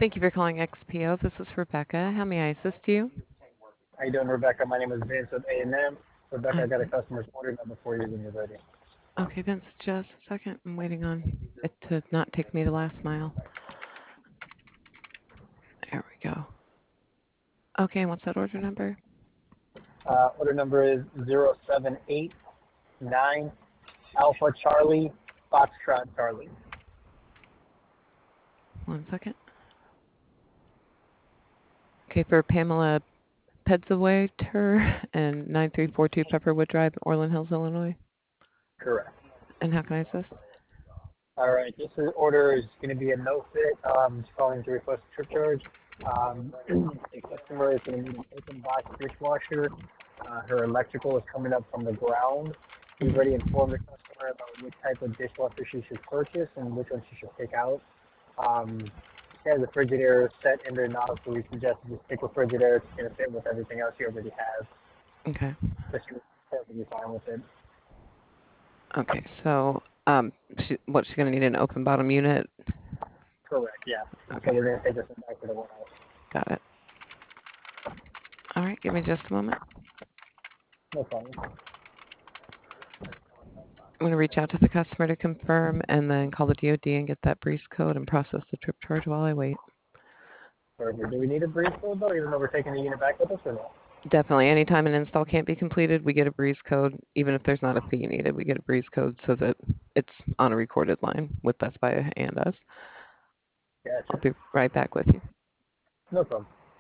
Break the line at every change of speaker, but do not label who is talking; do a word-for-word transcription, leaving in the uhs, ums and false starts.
Thank you for calling X P O. This is Rebecca. How may I assist you?
How you doing, Rebecca? My name is Vince with A and M. Rebecca, I got a
Okay.
customer's order number for you when you're ready.
Okay, Vince, just a second. I'm waiting on it to not take me the last mile. There we go. Okay, what's that order number?
Uh, order number is zero seven eight nine Alpha Charlie Foxtrot Charlie.
One second. Okay, for Pamela Pedzawater and nine three four two Pepperwood Drive, Orland Hills, Illinois.
Correct.
And how can I assist?
All right, this is, order is going to be a no fit. Um, just calling to request a trip charge. Um, the customer is going to need an open box dishwasher. Uh, her electrical is coming up from the ground. We've already
Mhm.
informed the customer about which type of dishwasher she should purchase and which one she should take out. Um, she has a Frigidaire set in there now, so we suggest just pick a Frigidaire. It's going to fit with everything else she already has.
Okay.
So she was perfectly fine with it.
Okay, so um, she, what, she's going to need an open bottom unit?
Correct, yeah. So
Okay,
we're going to take this one back to the warehouse.
got it. All right, give me just a moment.
No problem.
I'm going to reach out to the customer to confirm and then call the D O D and get that breeze code and process the trip charge while I wait.
Perfect. Do we need a breeze code though, even though we're taking the unit back with us or no?
Definitely, anytime an install can't be completed, we get a breeze code. Even if there's not a fee needed, we get a breeze code so that it's on a recorded line with Best Buy and us. I'll
Gotcha.
be right back with you.
No problem.